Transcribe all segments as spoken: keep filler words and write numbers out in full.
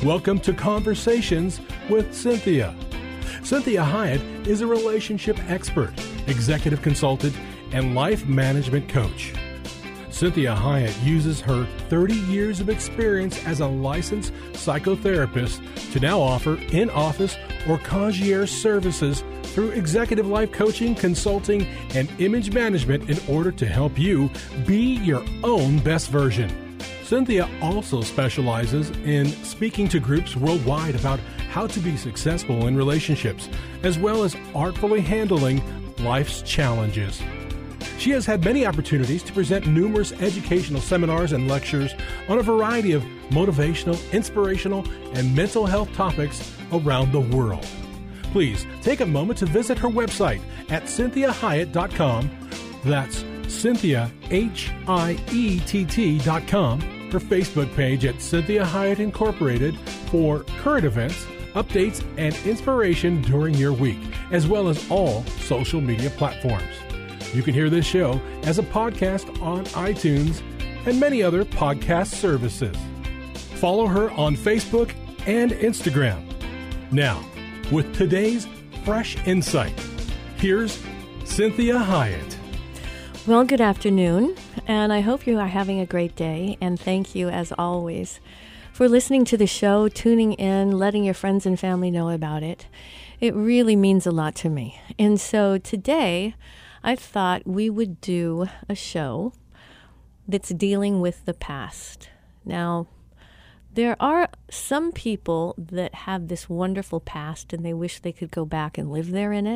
Welcome to Conversations with Cynthia. Cynthia Hiett is a relationship expert, executive consultant, and life management coach. Cynthia Hiett uses her thirty years of experience as a licensed psychotherapist to now offer in-office or concierge services through executive life coaching, consulting, and image management in order to help you be your own best version. Cynthia also specializes in speaking to groups worldwide about how to be successful in relationships, as well as artfully handling life's challenges. She has had many opportunities to present numerous educational seminars and lectures on a variety of motivational, inspirational, and mental health topics around the world. Please take a moment to visit her website at cynthia hiett dot com. That's Cynthia, H I E T T dot com. Her Facebook page at Cynthia Hiett Incorporated for current events, updates, and inspiration during your week, as well as all social media platforms. You can hear this show as a podcast on iTunes and many other podcast services. Follow her on Facebook and Instagram. Now, with today's fresh insight, here's Cynthia Hiett. Well, good afternoon, and I hope you are having a great day, and thank you, as always, for listening to the show, tuning in, letting your friends and family know about it. It really means a lot to me. And so today, I thought we would do a show that's dealing with the past. Now, there are some people that have this wonderful past and they wish they could go back and live there in it.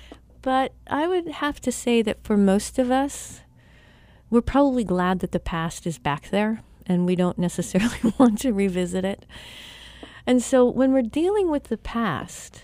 But I would have to say that for most of us, we're probably glad that the past is back there and we don't necessarily want to revisit it. And so when we're dealing with the past,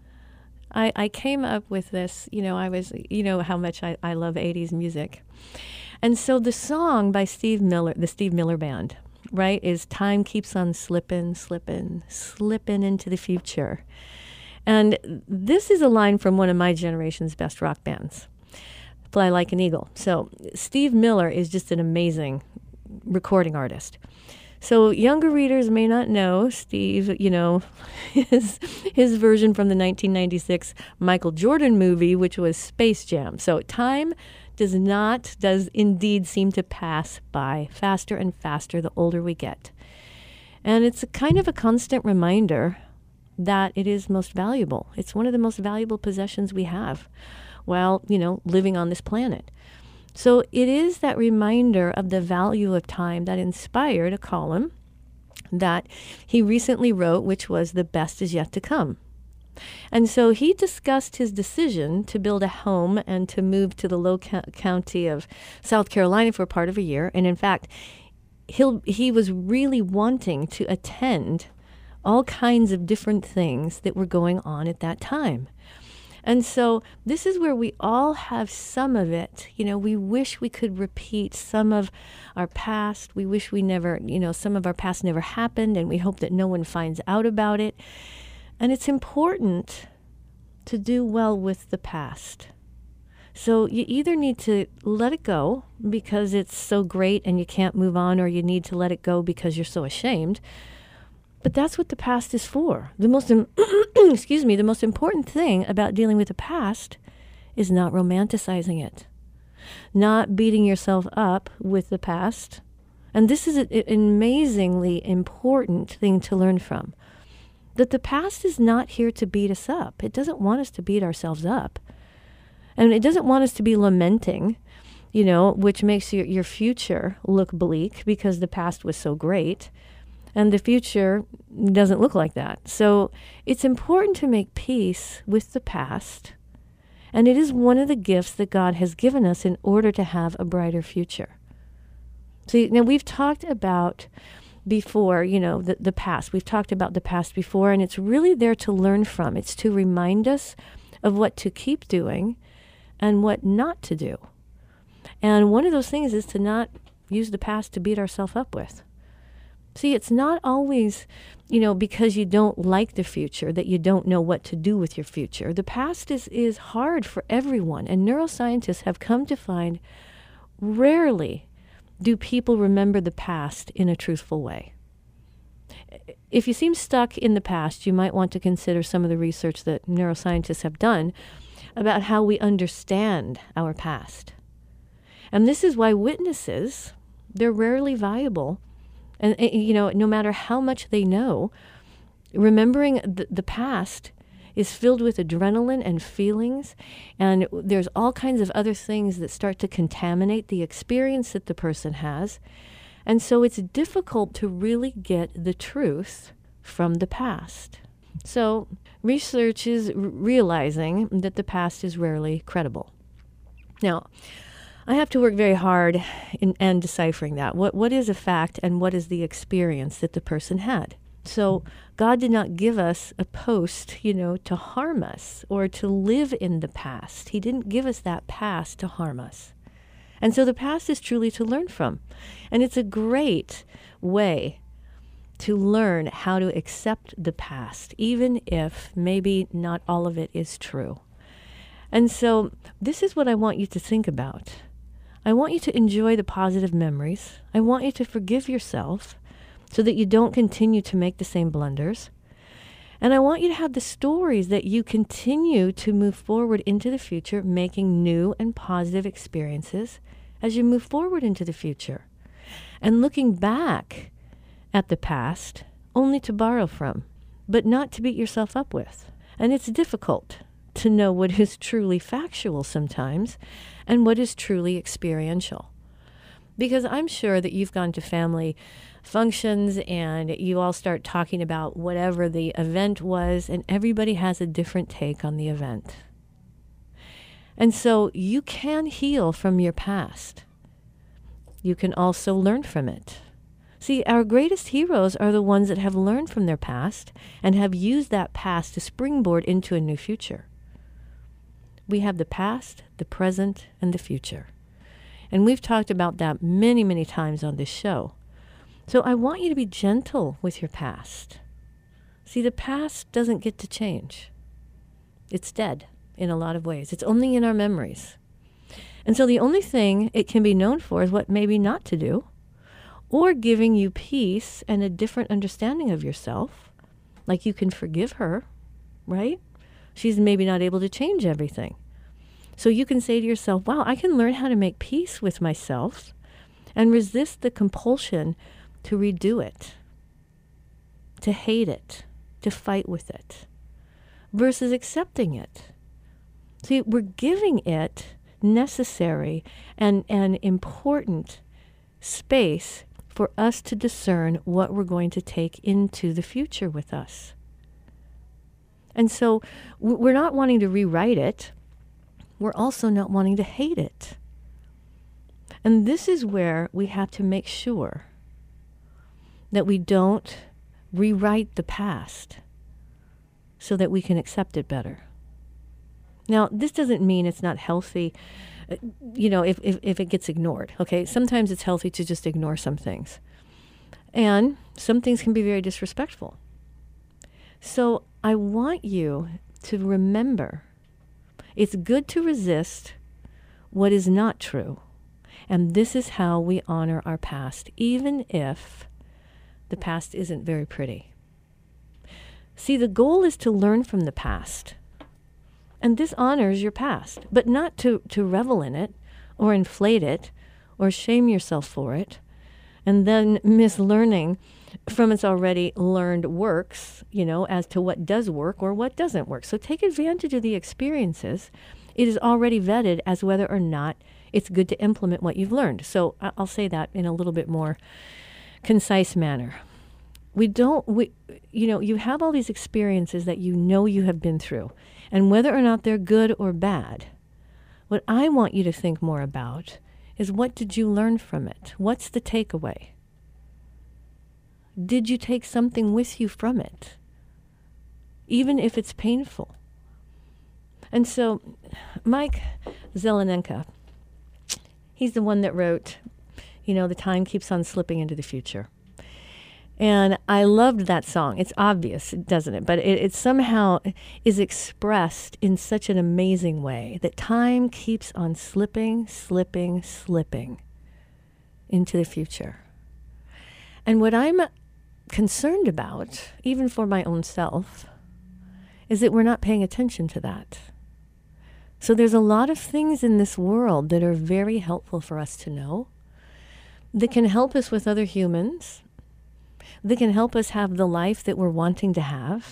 I, I came up with this, you know, I was, you know how much I, I love eighties music. And so the song by Steve Miller, the Steve Miller Band, right, is Time Keeps on Slipping, Slipping, Slipping into the Future. And this is a line from one of my generation's best rock bands, Fly Like an Eagle. So Steve Miller is just an amazing recording artist. So younger readers may not know Steve, you know, his, his version from the nineteen ninety-six Michael Jordan movie, which was Space Jam. So time does not, does indeed seem to pass by faster and faster the older we get. And it's a kind of a constant reminder that it is most valuable. It's one of the most valuable possessions we have while, you know, living on this planet. So it is that reminder of the value of time that inspired a column that he recently wrote, which was The Best Is Yet to Come. And so he discussed his decision to build a home and to move to the low co- county of South Carolina for part of a year. And in fact, he'll, he was really wanting to attend all kinds of different things that were going on at that time. And so this is where we all have some of it. You know, we wish we could repeat some of our past. We wish we never, you know, some of our past never happened, and we hope that no one finds out about it. And it's important to do well with the past. So you either need to let it go because it's so great and you can't move on, or you need to let it go because you're so ashamed. But that's what the past is for. The most, im- excuse me, the most important thing about dealing with the past is not romanticizing it, not beating yourself up with the past. And this is a, an amazingly important thing to learn from, that the past is not here to beat us up. It doesn't want us to beat ourselves up. And it doesn't want us to be lamenting, you know, which makes your, your future look bleak because the past was so great. And the future doesn't look like that. So it's important to make peace with the past. And it is one of the gifts that God has given us in order to have a brighter future. See, now we've talked about before, you know, the, the past. We've talked about the past before, and it's really there to learn from. It's to remind us of what to keep doing and what not to do. And one of those things is to not use the past to beat ourselves up with. See, it's not always, you know, because you don't like the future that you don't know what to do with your future. The past is, is hard for everyone, and neuroscientists have come to find rarely do people remember the past in a truthful way. if you seem stuck in the past, you might want to consider some of the research that neuroscientists have done about how we understand our past. And this is why witnesses, they're rarely viable. And, you know, no matter how much they know, remembering the, the past is filled with adrenaline and feelings, and there's all kinds of other things that start to contaminate the experience that the person has. And so it's difficult to really get the truth from the past. So research is r- realizing that the past is rarely credible. Now, I have to work very hard in, in deciphering that. What what is a fact and what is the experience that the person had? So God did not give us a post, you know, to harm us or to live in the past. He didn't give us that past to harm us. And so the past is truly to learn from. And it's a great way to learn how to accept the past, even if maybe not all of it is true. And so this is what I want you to think about. I want you to enjoy the positive memories. I want you to forgive yourself so that you don't continue to make the same blunders. And I want you to have the stories that you continue to move forward into the future, making new and positive experiences as you move forward into the future. And looking back at the past only to borrow from, but not to beat yourself up with. And it's difficult to know what is truly factual sometimes and what is truly experiential. Because I'm sure that you've gone to family functions and you all start talking about whatever the event was, and everybody has a different take on the event. And so you can heal from your past. You can also learn from it. See, our greatest heroes are the ones that have learned from their past and have used that past to springboard into a new future. We have the past, the present, and the future. And we've talked about that many, many times on this show. So I want you to be gentle with your past. See, the past doesn't get to change. It's dead in a lot of ways. It's only in our memories. And so the only thing it can be known for is what maybe not to do, or giving you peace and a different understanding of yourself. Like you can forgive her, right? She's maybe not able to change everything. So you can say to yourself, wow, I can learn how to make peace with myself and resist the compulsion to redo it, to hate it, to fight with it, versus accepting it. See, we're giving it necessary and, and important space for us to discern what we're going to take into the future with us. And so we're not wanting to rewrite it. We're also not wanting to hate it. And this is where we have to make sure that we don't rewrite the past so that we can accept it better. Now, this doesn't mean it's not healthy, you know, if, if, if it gets ignored, okay? Sometimes it's healthy to just ignore some things. And some things can be very disrespectful. So I want you to remember it's good to resist what is not true. And this is how we honor our past, even if the past isn't very pretty. See, the goal is to learn from the past. And this honors your past, but not to, to revel in it or inflate it or shame yourself for it and then miss learning from its already learned works, you know, as to what does work or what doesn't work. So take advantage of the experiences. It is already vetted as whether or not it's good to implement what you've learned. So I'll say that in a little bit more concise manner. We don't, we, you know, you have all these experiences that you know you have been through. And whether or not they're good or bad, what I want you to think more about is what did you learn from it? What's the takeaway? Did you take something with you from it? Even if it's painful. And so Mike Zelenenka, he's the one that wrote, you know, the time keeps on slipping into the future. And I loved that song. It's obvious, doesn't it? But it, it somehow is expressed in such an amazing way that time keeps on slipping, slipping, slipping into the future. And what I'm concerned about, even for my own self, is that we're not paying attention to that. So there's a lot of things in this world that are very helpful for us to know, that can help us with other humans, that can help us have the life that we're wanting to have.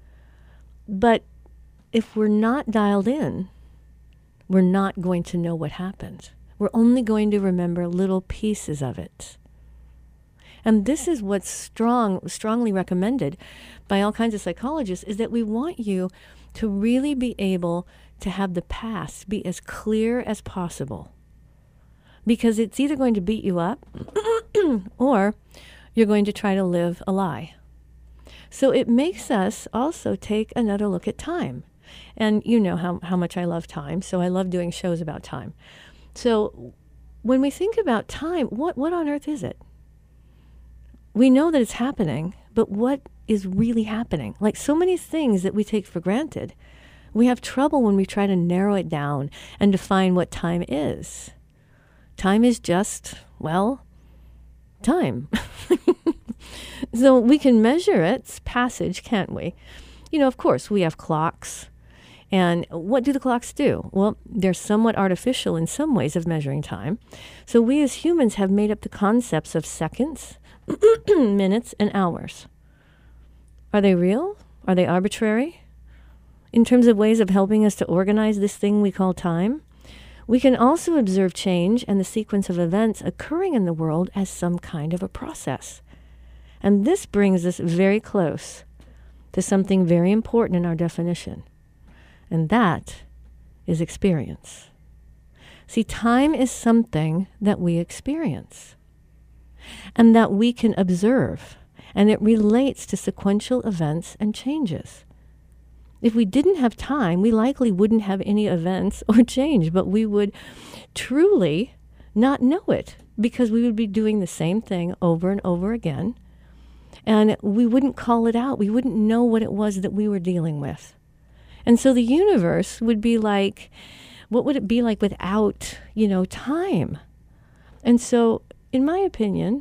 But if we're not dialed in, we're not going to know what happened. We're only going to remember little pieces of it. And this is what's strong, strongly recommended by all kinds of psychologists, is that we want you to really be able to have the past be as clear as possible. Because it's either going to beat you up or you're going to try to live a lie. So it makes us also take another look at time. And you know how, how much I love time, so I love doing shows about time. So when we think about time, what, what on earth is it? We know that it's happening, but what is really happening? Like so many things that we take for granted, we have trouble when we try to narrow it down and define what time is. Time is just, well, time. So we can measure its passage, can't we? You know, of course, we have clocks. And what do the clocks do? Well, they're somewhat artificial in some ways of measuring time. So we as humans have made up the concepts of seconds, minutes, and hours. Are they real? Are they arbitrary? In terms of ways of helping us to organize this thing we call time, we can also observe change and the sequence of events occurring in the world as some kind of a process. And this brings us very close to something very important in our definition. And that is experience. See, time is something that we experience and that we can observe, and it relates to sequential events and changes. If we didn't have time, we likely wouldn't have any events or change, but we would truly not know it because we would be doing the same thing over and over again, and we wouldn't call it out. We wouldn't know what it was that we were dealing with. And so the universe would be like, what would it be like without, you know, time? And so, in my opinion,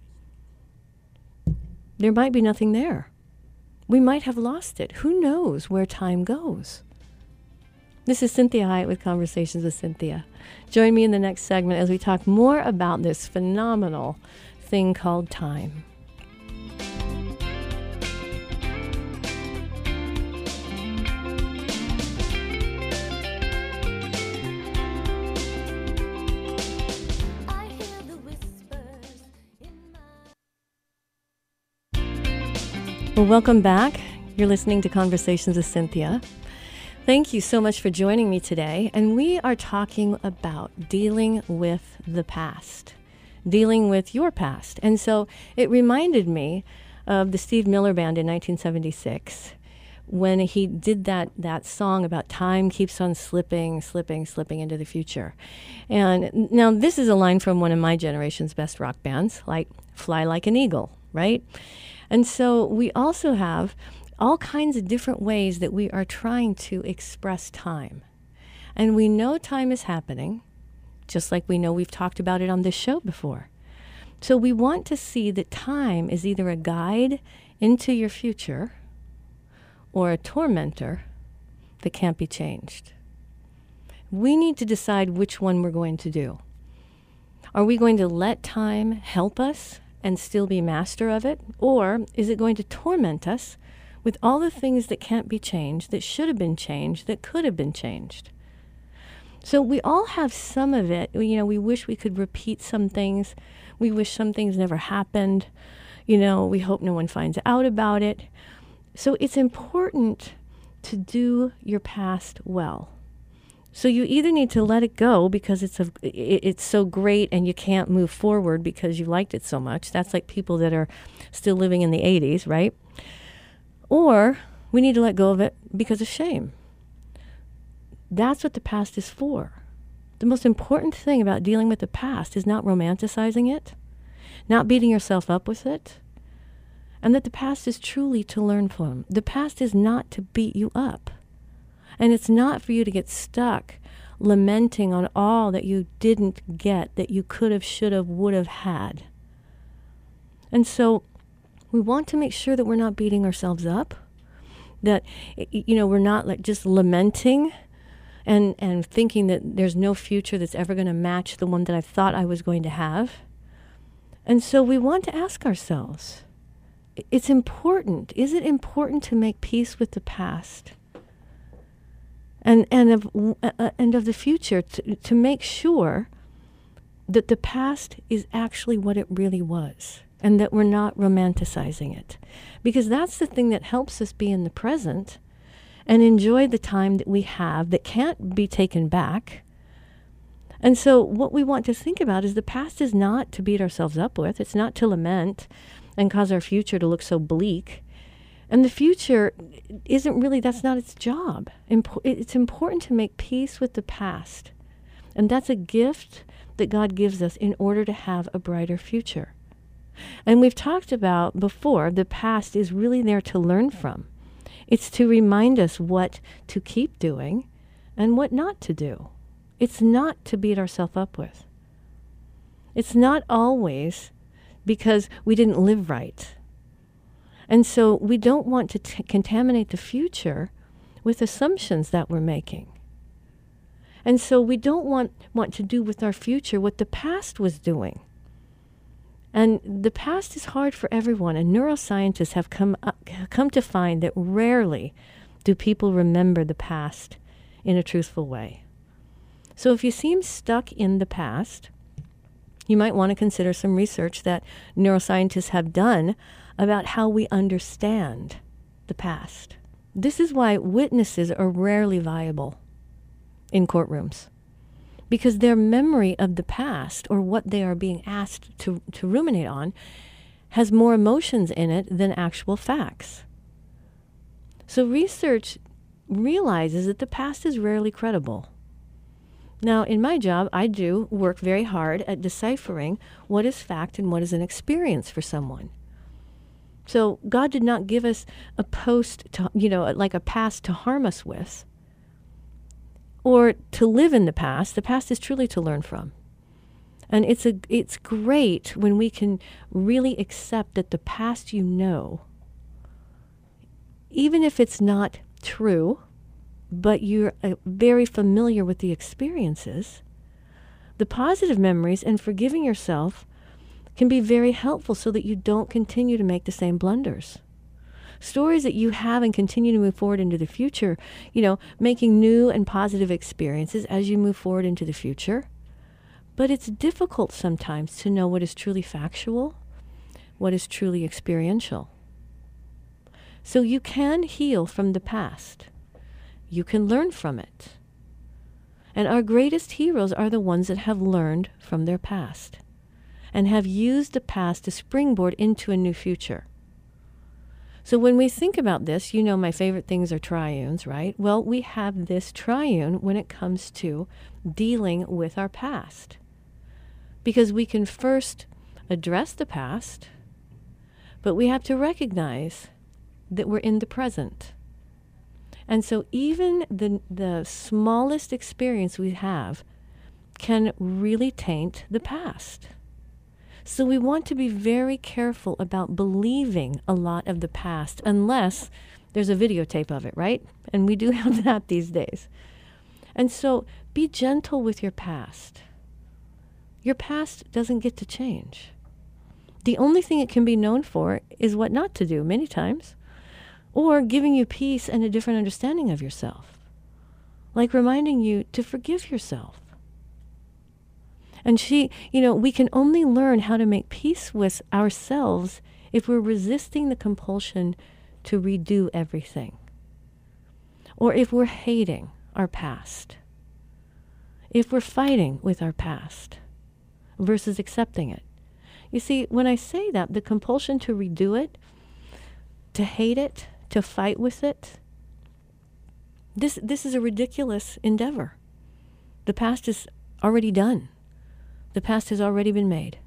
there might be nothing there. We might have lost it. Who knows where time goes? This is Cynthia Hiett with Conversations with Cynthia. Join me in the next segment as we talk more about this phenomenal thing called time. Well, welcome back. You're listening to Conversations with Cynthia. Thank you so much for joining me today. And we are talking about dealing with the past, dealing with your past. And so it reminded me of the Steve Miller Band in nineteen seventy-six when he did that, that song about time keeps on slipping, slipping, slipping into the future. And now this is a line from one of my generation's best rock bands, like Fly Like an Eagle, right? And so we also have all kinds of different ways that we are trying to express time. And we know time is happening, just like we know we've talked about it on this show before. So we want to see that time is either a guide into your future or a tormentor that can't be changed. We need to decide which one we're going to do. Are we going to let time help us and still be master of it? Or is it going to torment us with all the things that can't be changed, that should have been changed, that could have been changed? So we all have some of it. You know, we wish we could repeat some things. We wish some things never happened. You know, we hope no one finds out about it. So it's important to do your past well. So you either need to let it go because it's a, it's so great and you can't move forward because you liked it so much. That's like people that are still living in the eighties, right? Or we need to let go of it because of shame. That's what the past is for. The most important thing about dealing with the past is not romanticizing it, not beating yourself up with it, and that the past is truly to learn from. The past is not to beat you up. And it's not for you to get stuck lamenting on all that you didn't get, that you could have, should have, would have had. And so We want to make sure that we're not beating ourselves up, that, you know, we're not like just lamenting and, and thinking that there's no future that's ever going to match the one that I thought I was going to have. And so we want to ask ourselves, it's important. Is it important to make peace with the past and and of uh, and of the future, to, to make sure that the past is actually what it really was, and that we're not romanticizing it? Because that's the thing that helps us be in the present and enjoy the time that we have that can't be taken back. And so what we want to think about is the past is not to beat ourselves up with. It's not to lament and cause our future to look so bleak. And the future isn't really, that's not its job. Impo- it's important to make peace with the past. And that's a gift that God gives us in order to have a brighter future. And we've talked about before, the past is really there to learn from. It's to remind us what to keep doing and what not to do. It's not to beat ourselves up with. It's not always because we didn't live right. And so we don't want to t- contaminate the future with assumptions that we're making. And so we don't want, want to do with our future what the past was doing. And the past is hard for everyone, and neuroscientists have come up, come to find that rarely do people remember the past in a truthful way. So if you seem stuck in the past, you might want to consider some research that neuroscientists have done about how we understand the past. This is why witnesses are rarely viable in courtrooms, because their memory of the past, or what they are being asked to, to ruminate on, has more emotions in it than actual facts. So research realizes that the past is rarely credible. Now, in my job, I do work very hard at deciphering what is fact and what is an experience for someone. So God did not give us a post to, you know, like a past to harm us with, or to live in the past. The past is truly to learn from. And it's a it's great when we can really accept that the past, you know, even if it's not true, but you're uh, very familiar with the experiences, the positive memories and forgiving yourself can be very helpful so that you don't continue to make the same blunders. Stories that you have and continue to move forward into the future, you know, making new and positive experiences as you move forward into the future. But it's difficult sometimes to know what is truly factual, what is truly experiential. So you can heal from the past. You can learn from it. And our greatest heroes are the ones that have learned from their past and have used the past to springboard into a new future. So when we think about this, you know my favorite things are triunes, right? Well, we have this triune when it comes to dealing with our past. Because we can first address the past, but we have to recognize that we're in the present. And so even the the smallest experience we have can really taint the past. So we want to be very careful about believing a lot of the past, unless there's a videotape of it, right? And we do have that these days. And so be gentle with your past. Your past doesn't get to change. The only thing it can be known for is what not to do many times, or giving you peace and a different understanding of yourself, like reminding you to forgive yourself. And she, you know, we can only learn how to make peace with ourselves if we're resisting the compulsion to redo everything, or if we're hating our past, if we're fighting with our past versus accepting it. You see, when I say that, the compulsion to redo it, to hate it, to fight with it, this this is a ridiculous endeavor. The past is already done. The past has already been made.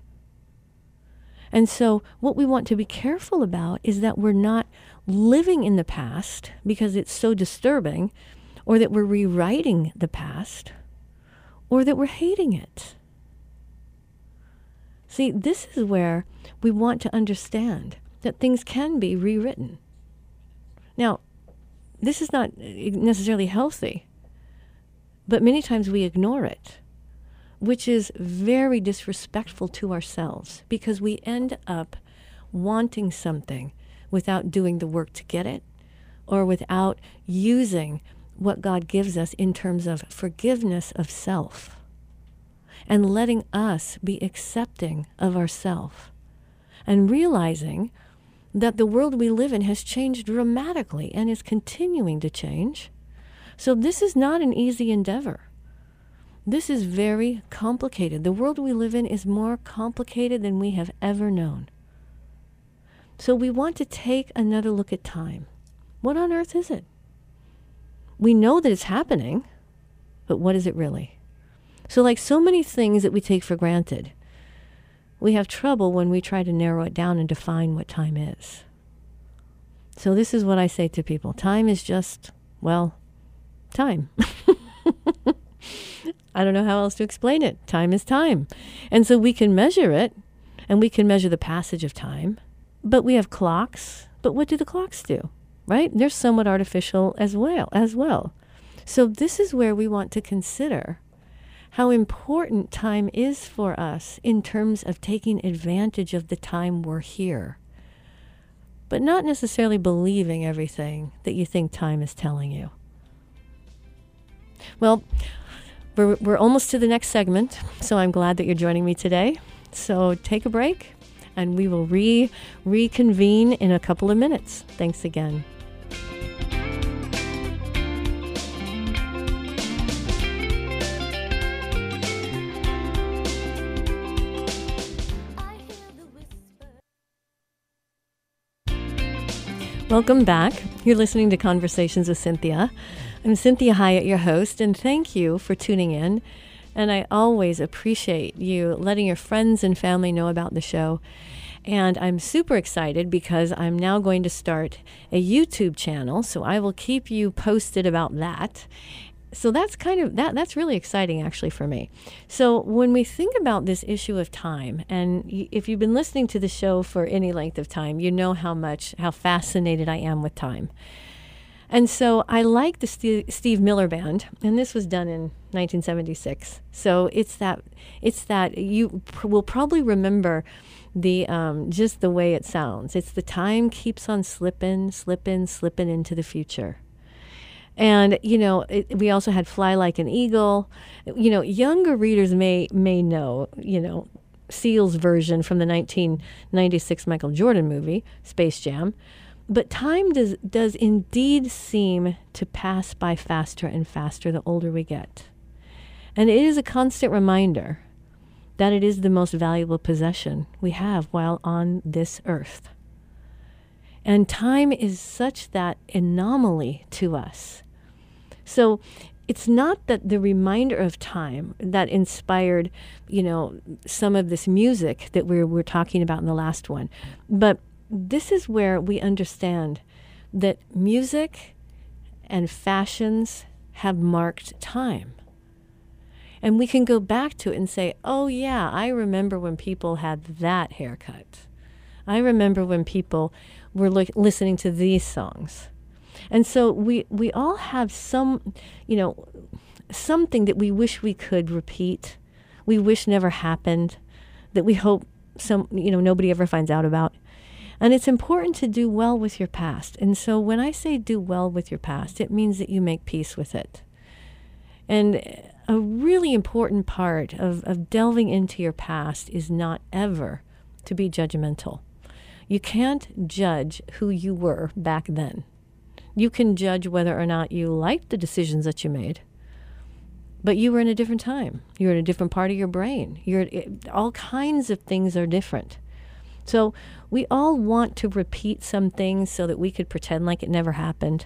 And so what we want to be careful about is that we're not living in the past because it's so disturbing, or that we're rewriting the past, or that we're hating it. See, this is where we want to understand that things can be rewritten. Now, this is not necessarily healthy, but many times we ignore it, which is very disrespectful to ourselves because we end up wanting something without doing the work to get it, or without using what God gives us in terms of forgiveness of self and letting us be accepting of ourself and realizing that the world we live in has changed dramatically and is continuing to change. So this is not an easy endeavor. This is very complicated. The world we live in is more complicated than we have ever known. So we want to take another look at time. What on earth is it? We know that it's happening, but what is it really? So like so many things that we take for granted, we have trouble when we try to narrow it down and define what time is. So this is what I say to people. Time is just, well, time. I don't know how else to explain it. Time is time. And so we can measure it, and we can measure the passage of time, but we have clocks. But what do the clocks do, right? They're somewhat artificial as well, as well. So this is where we want to consider how important time is for us in terms of taking advantage of the time we're here, but not necessarily believing everything that you think time is telling you. Well, we're, we're almost to the next segment, so I'm glad that you're joining me today. So take a break, and we will re reconvene in a couple of minutes. Thanks again. Welcome back. You're listening to Conversations with Cynthia. I'm Cynthia Hiett, your host, and thank you for tuning in. And I always appreciate you letting your friends and family know about the show. And I'm super excited because I'm now going to start a YouTube channel, so I will keep you posted about that. So that's kind of, that that's really exciting actually for me. So when we think about this issue of time, and y- if you've been listening to the show for any length of time, you know how much, how fascinated I am with time. And so I like the Steve, Steve Miller Band, and this was done in nineteen seventy-six. So it's that, it's that you pr- will probably remember the um, just the way it sounds. It's the time keeps on slipping, slipping, slipping into the future. And, you know, it, we also had Fly Like an Eagle. You know, younger readers may may know, you know, Seal's version from the nineteen ninety-six Michael Jordan movie, Space Jam. But time does, does indeed seem to pass by faster and faster the older we get. And it is a constant reminder that it is the most valuable possession we have while on this earth. And time is such that anomaly to us. So it's not that the reminder of time that inspired, you know, some of this music that we were talking about in the last one, but this is where we understand that music and fashions have marked time. And we can go back to it and say, oh yeah, I remember when people had that haircut. I remember when people were li- listening to these songs. And so we, we all have some, you know, something that we wish we could repeat, we wish never happened, that we hope some, you know, nobody ever finds out about. And it's important to do well with your past. And so when I say do well with your past, it means that you make peace with it. And a really important part of, of delving into your past is not ever to be judgmental. You can't judge who you were back then. You can judge whether or not you liked the decisions that you made, but you were in a different time. You're in a different part of your brain. You're all kinds of things are different. So we all want to repeat some things so that we could pretend like it never happened.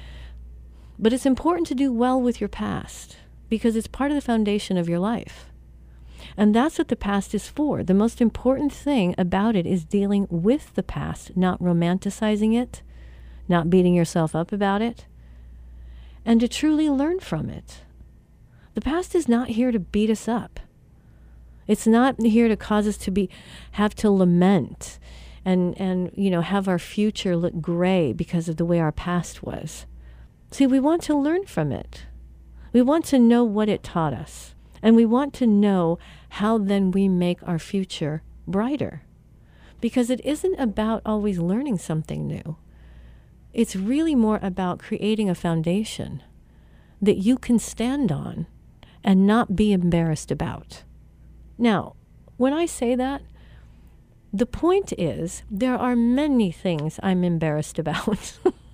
But it's important to do well with your past because it's part of the foundation of your life. And that's what the past is for. The most important thing about it is dealing with the past, not romanticizing it, not beating yourself up about it, and to truly learn from it. The past is not here to beat us up. It's not here to cause us to be have to lament and, and, you know, have our future look gray because of the way our past was. See, we want to learn from it. We want to know what it taught us. And we want to know how then we make our future brighter. Because it isn't about always learning something new. It's really more about creating a foundation that you can stand on and not be embarrassed about. Now, when I say that, the point is there are many things I'm embarrassed about.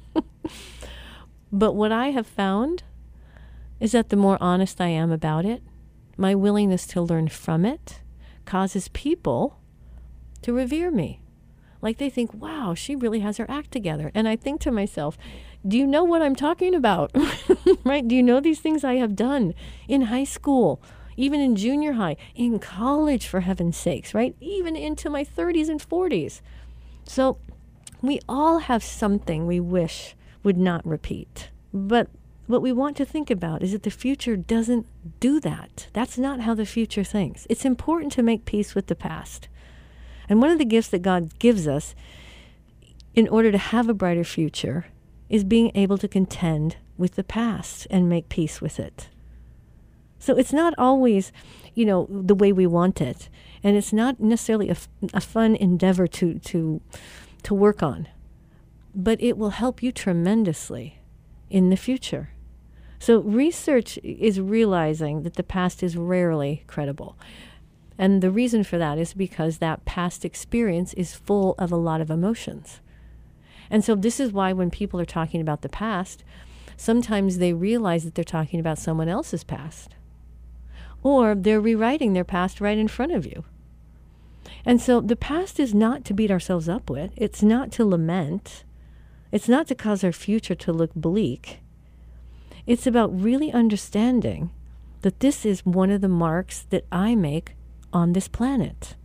But what I have found is that the more honest I am about it, my willingness to learn from it causes people to revere me. Like they think, wow, she really has her act together. And I think to myself, do you know what I'm talking about? Right? Do you know these things I have done in high school, even in junior high, in college, for heaven's sakes, right? Even into my thirties and forties. So we all have something we wish would not repeat. But what we want to think about is that the future doesn't do that. That's not how the future thinks. It's important to make peace with the past. And one of the gifts that God gives us in order to have a brighter future is being able to contend with the past and make peace with it. So it's not always, you know, the way we want it. And it's not necessarily a, f- a fun endeavor to, to, to work on. But it will help you tremendously in the future. So research is realizing that the past is rarely credible. And the reason for that is because that past experience is full of a lot of emotions. And so this is why when people are talking about the past, sometimes they realize that they're talking about someone else's past. Or they're rewriting their past right in front of you. And so the past is not to beat ourselves up with. It's not to lament. It's not to cause our future to look bleak. It's about really understanding that this is one of the marks that I make on this planet.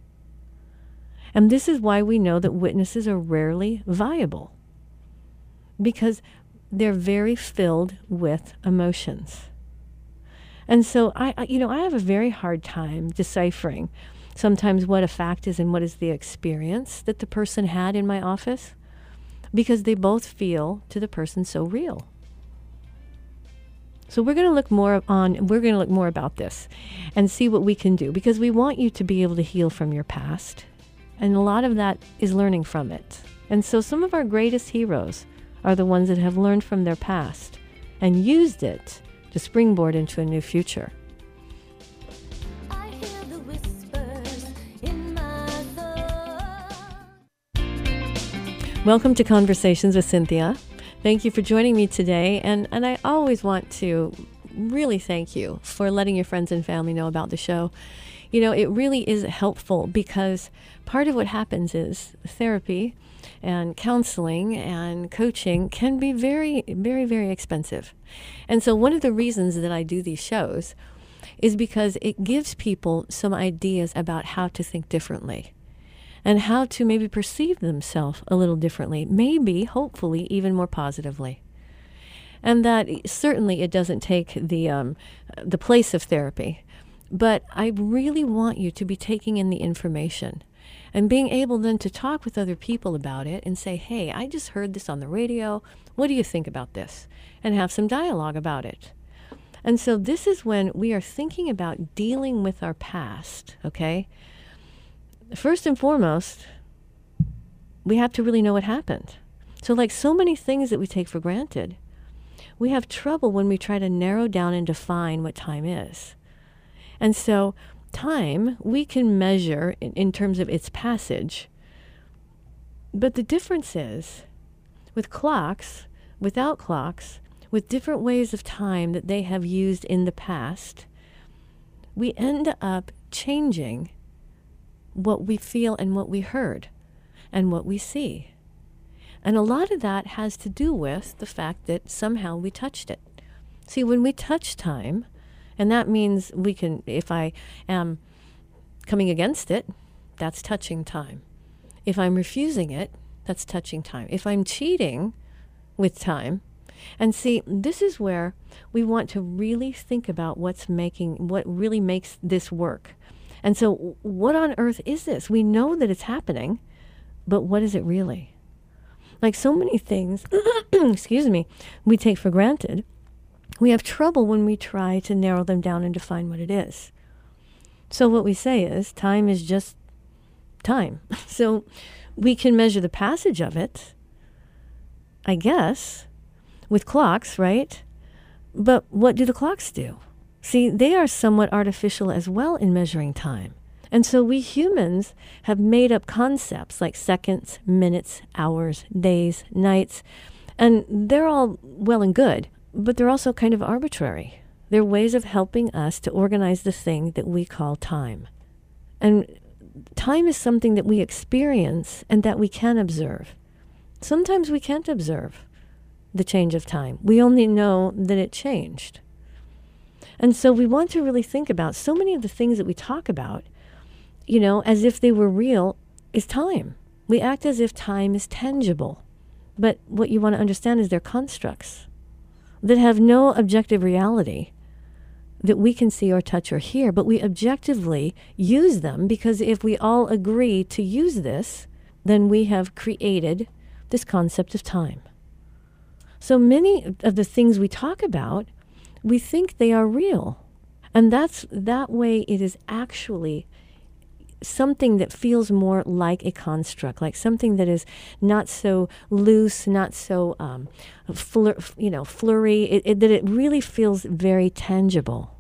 And this is why we know that witnesses are rarely viable, because they're very filled with emotions. And so I, I, you know, I have a very hard time deciphering sometimes what a fact is and what is the experience that the person had in my office, because they both feel to the person so real. So we're going to look more on, we're going to look more about this and see what we can do, because we want you to be able to heal from your past. And a lot of that is learning from it. And so some of our greatest heroes are the ones that have learned from their past and used it to springboard into a new future. I hear the whispers in my thoughts. Welcome to Conversations with Cynthia. Thank you for joining me today. And, and I always want to really thank you for letting your friends and family know about the show. You know, it really is helpful, because part of what happens is therapy and counseling and coaching can be very, very, very expensive. And so one of the reasons that I do these shows is because it gives people some ideas about how to think differently and how to maybe perceive themselves a little differently, maybe, hopefully, even more positively. And that certainly it doesn't take the um, the place of therapy. But I really want you to be taking in the information and being able then to talk with other people about it and say, hey, I just heard this on the radio. What do you think about this? And have some dialogue about it. And so this is when we are thinking about dealing with our past, okay? First and foremost, we have to really know what happened. So like so many things that we take for granted, we have trouble when we try to narrow down and define what time is. And so time we can measure in, in terms of its passage. But the difference is with clocks, without clocks, with different ways of time that they have used in the past, we end up changing what we feel and what we heard and what we see. And a lot of that has to do with the fact that somehow we touched it. See, when we touch time, and that means we can, if I am coming against it, that's touching time. If I'm refusing it, that's touching time. If I'm cheating with time, and see, this is where we want to really think about what's making, what really makes this work. And so what on earth is this? We know that it's happening, but what is it really? Like so many things, excuse me, we take for granted, we have trouble when we try to narrow them down and define what it is. So what we say is time is just time. So we can measure the passage of it, I guess, with clocks, right? But what do the clocks do? See, they are somewhat artificial as well in measuring time. And so we humans have made up concepts like seconds, minutes, hours, days, nights, and they're all well and good, but they're also kind of arbitrary. They're ways of helping us to organize the thing that we call time. And time is something that we experience and that we can observe. Sometimes we can't observe the change of time. We only know that it changed. And so we want to really think about so many of the things that we talk about, you know, as if they were real, is time. We act as if time is tangible. But what you want to understand is they're constructs that have no objective reality that we can see or touch or hear, but we objectively use them because if we all agree to use this, then we have created this concept of time. So many of the things we talk about, we think they are real. And that's that way it is actually something that feels more like a construct, like something that is not so loose, not so um, flur, you know, flurry, it, it, that it really feels very tangible.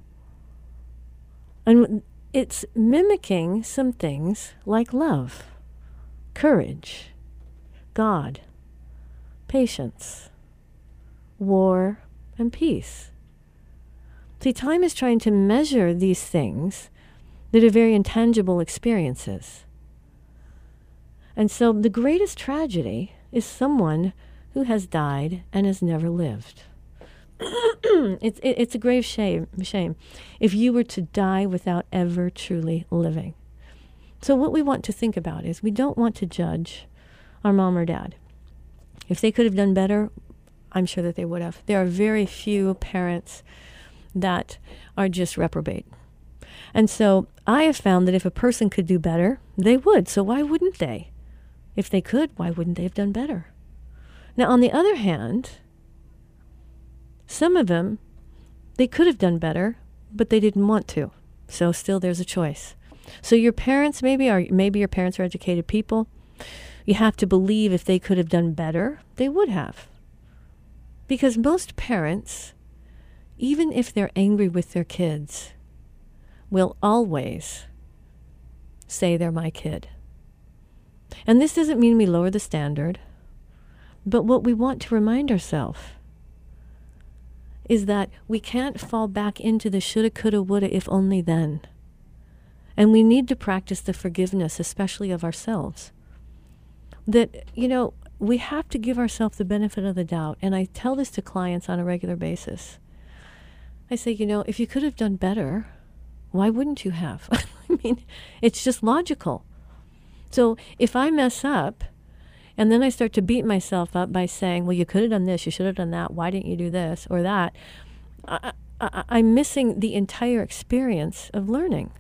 And it's mimicking some things like love, courage, God, patience, war, and peace. See, time is trying to measure these things that are very intangible experiences. And so the greatest tragedy is someone who has died and has never lived. it's, it, it's a grave shame, shame if you were to die without ever truly living. So what we want to think about is we don't want to judge our mom or dad. If they could have done better, I'm sure that they would have. There are very few parents that are just reprobate. And so I have found that if a person could do better, they would. So why wouldn't they? If they could, why wouldn't they have done better? Now, on the other hand, some of them, they could have done better, but they didn't want to. So still there's a choice. So your parents maybe are, maybe your parents are educated people. You have to believe if they could have done better, they would have. Because most parents, even if they're angry with their kids, will always say they're my kid. And this doesn't mean we lower the standard, but what we want to remind ourselves is that we can't fall back into the shoulda, coulda, woulda, if only then. And we need to practice the forgiveness, especially of ourselves. That, you know, we have to give ourselves the benefit of the doubt. And I tell this to clients on a regular basis. I say, you know, if you could have done better, why wouldn't you have? I mean, it's just logical. So if I mess up and then I start to beat myself up by saying, well, you could have done this, you should have done that, why didn't you do this or that? I, I, I'm missing the entire experience of learning.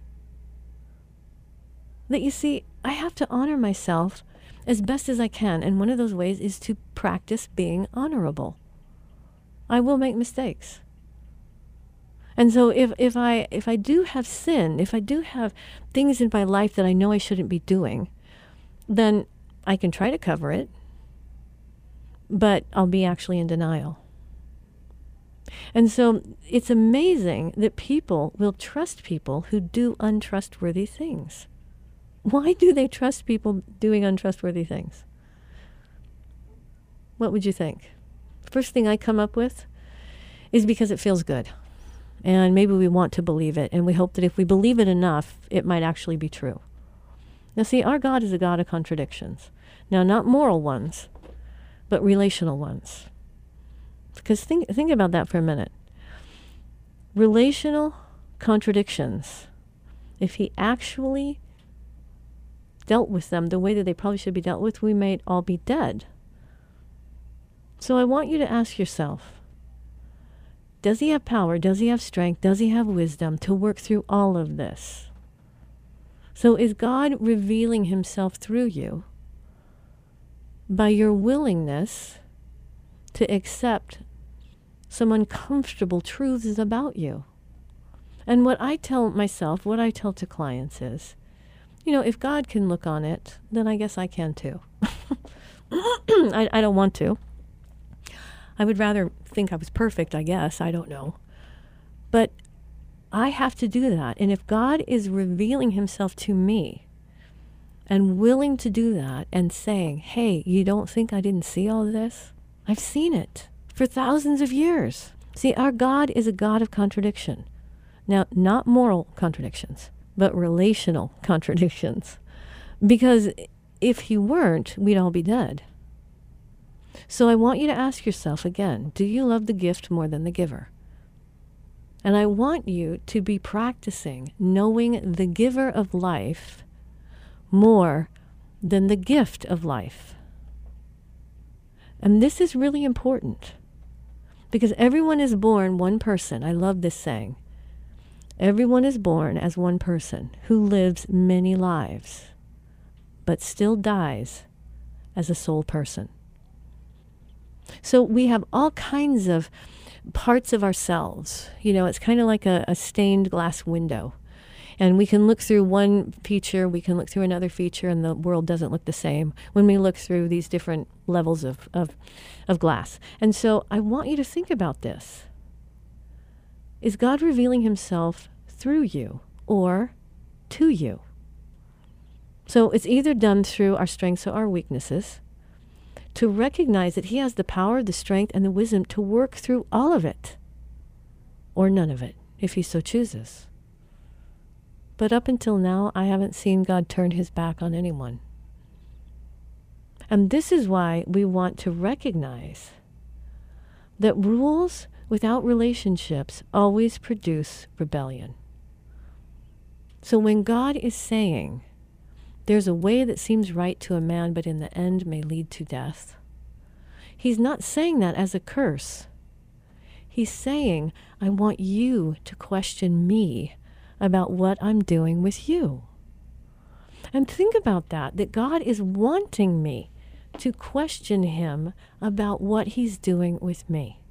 That you see, I have to honor myself as best as I can. And one of those ways is to practice being honorable. I will make mistakes. And so if, if I if I do have sin, if I do have things in my life that I know I shouldn't be doing, then I can try to cover it, but I'll be actually in denial. And so it's amazing that people will trust people who do untrustworthy things. Why do they trust people doing untrustworthy things? What would you think? First thing I come up with is because it feels good. And maybe we want to believe it, and we hope that if we believe it enough, it might actually be true. Now see, our God is a God of contradictions. Now, not moral ones, but relational ones. Because think, think about that for a minute. Relational contradictions, if he actually dealt with them the way that they probably should be dealt with, we may all be dead. So I want you to ask yourself, does he have power? Does he have strength? Does he have wisdom to work through all of this? So is God revealing himself through you? by your willingness to accept some uncomfortable truths about you. And what I tell myself, what I tell to clients is, you know, if God can look on it, then I guess I can too. I, I don't want to. I would rather think I was perfect, I guess. I don't know. But I have to do that. And if God is revealing himself to me and willing to do that and saying, hey, you don't think I didn't see all this? I've seen it for thousands of years. See, our God is a God of contradiction. Now, not moral contradictions, but relational contradictions. Because if he weren't, we'd all be dead. So I want you to ask yourself again, do you love the gift more than the giver? And I want you to be practicing knowing the giver of life more than the gift of life. And this is really important because everyone is born one person. I love this saying. Everyone is born as one person who lives many lives, but still dies as a sole person. So we have all kinds of parts of ourselves. You know, it's kind of like a, a stained glass window. And we can look through one feature, we can look through another feature, and the world doesn't look the same when we look through these different levels of, of, of glass. And so I want you to think about this. Is God revealing himself through you or to you? So it's either done through our strengths or our weaknesses, to recognize that he has the power, the strength, and the wisdom to work through all of it, or none of it, if he so chooses. But up until now, I haven't seen God turn his back on anyone. And this is why we want to recognize that rules without relationships always produce rebellion. So when God is saying, there's a way that seems right to a man, but in the end may lead to death, he's not saying that as a curse. He's saying, I want you to question me about what I'm doing with you. And think about that, that God is wanting me to question him about what he's doing with me.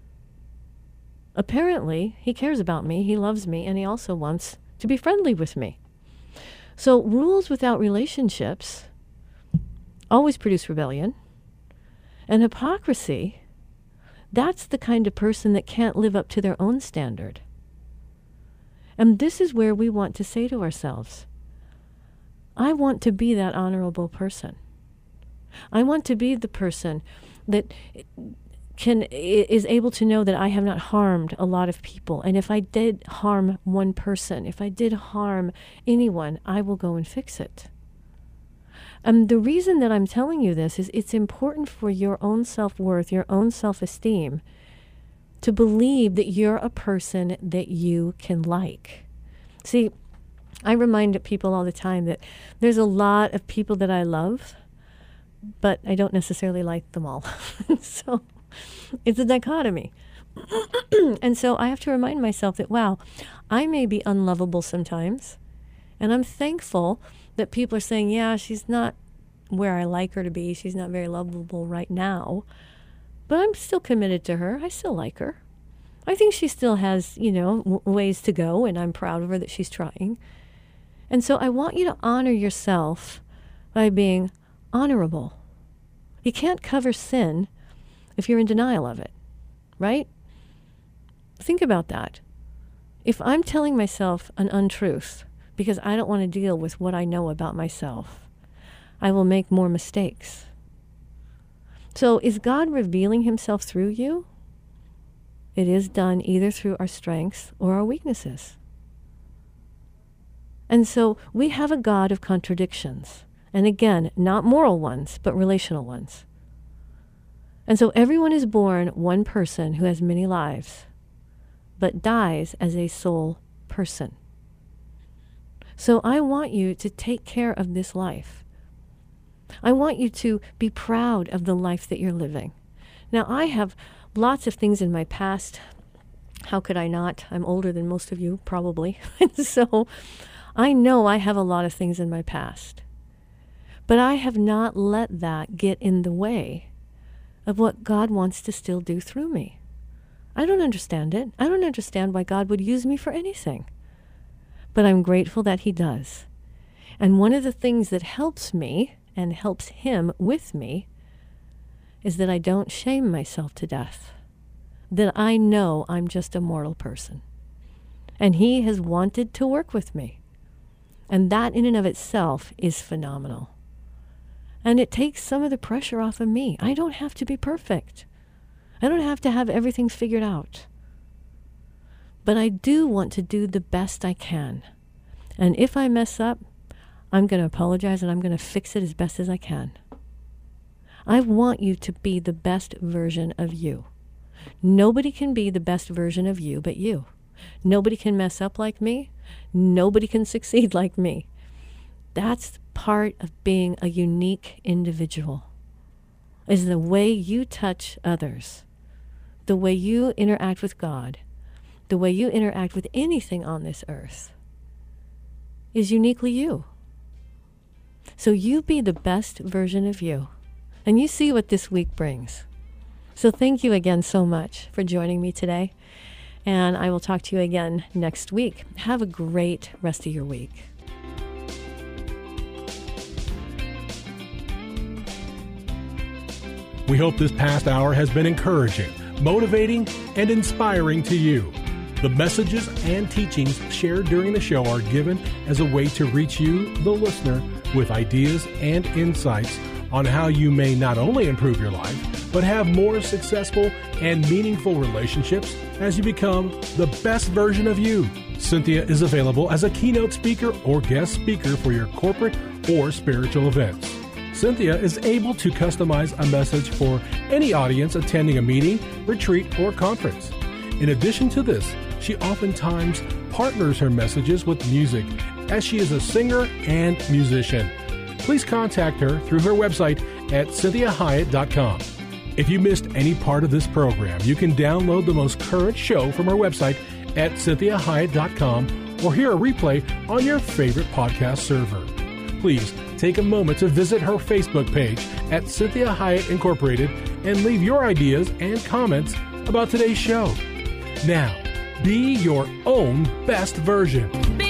Apparently, he cares about me, he loves me, and he also wants to be friendly with me. So rules without relationships always produce rebellion. And hypocrisy, that's the kind of person that can't live up to their own standard. And this is where we want to say to ourselves, I want to be that honorable person. I want to be the person that can is able to know that I have not harmed a lot of people. And if I did harm one person, if I did harm anyone, I will go and fix it. And the reason that I'm telling you this is it's important for your own self-worth, your own self-esteem, to believe that you're a person that you can like. See, I remind people all the time that there's a lot of people that I love, but I don't necessarily like them all. So it's a dichotomy. And so I have to remind myself that, wow, I may be unlovable sometimes, and I'm thankful that people are saying, yeah, she's not where I like her to be. She's not very lovable right now. But I'm still committed to her. I still like her. I think she still has, you know, w- ways to go, and I'm proud of her that she's trying. And so I want you to honor yourself by being honorable. You can't cover sin if you're in denial of it, right? Think about that. If I'm telling myself an untruth because I don't want to deal with what I know about myself, I will make more mistakes. So is God revealing himself through you? It is done either through our strengths or our weaknesses. And so we have a God of contradictions. And again, not moral ones, but relational ones. And so everyone is born one person who has many lives, but dies as a sole person. So I want you to take care of this life. I want you to be proud of the life that you're living. Now, I have lots of things in my past. How could I not? I'm older than most of you, probably. And so I know I have a lot of things in my past. But I have not let that get in the way of what God wants to still do through me. I don't understand it. I don't understand why God would use me for anything. But I'm grateful that he does. And one of the things that helps me and helps him with me is that I don't shame myself to death. That I know I'm just a mortal person. And he has wanted to work with me. And that in and of itself is phenomenal. And it takes some of the pressure off of me. I don't have to be perfect. I don't have to have everything figured out. But I do want to do the best I can. And if I mess up, I'm going to apologize and I'm going to fix it as best as I can. I want you to be the best version of you. Nobody can be the best version of you but you. Nobody can mess up like me. Nobody can succeed like me. That's part of being a unique individual, is the way you touch others, the way you interact with God, the way you interact with anything on this earth is uniquely you. So you be the best version of you, and you see what this week brings. So thank you again so much for joining me today, and I will talk to you again next week. Have a great rest of your week. We hope this past hour has been encouraging, motivating, and inspiring to you. The messages and teachings shared during the show are given as a way to reach you, the listener, with ideas and insights on how you may not only improve your life, but have more successful and meaningful relationships as you become the best version of you. Cynthia is available as a keynote speaker or guest speaker for your corporate or spiritual events. Cynthia is able to customize a message for any audience attending a meeting, retreat, or conference. In addition to this, she oftentimes partners her messages with music, as she is a singer and musician. Please contact her through her website at cynthia hiett dot com. If you missed any part of this program, you can download the most current show from her website at cynthia hiett dot com or hear a replay on your favorite podcast server. Please take a moment to visit her Facebook page at Cynthia Hiett Incorporated and leave your ideas and comments about today's show. Now, be your own best version.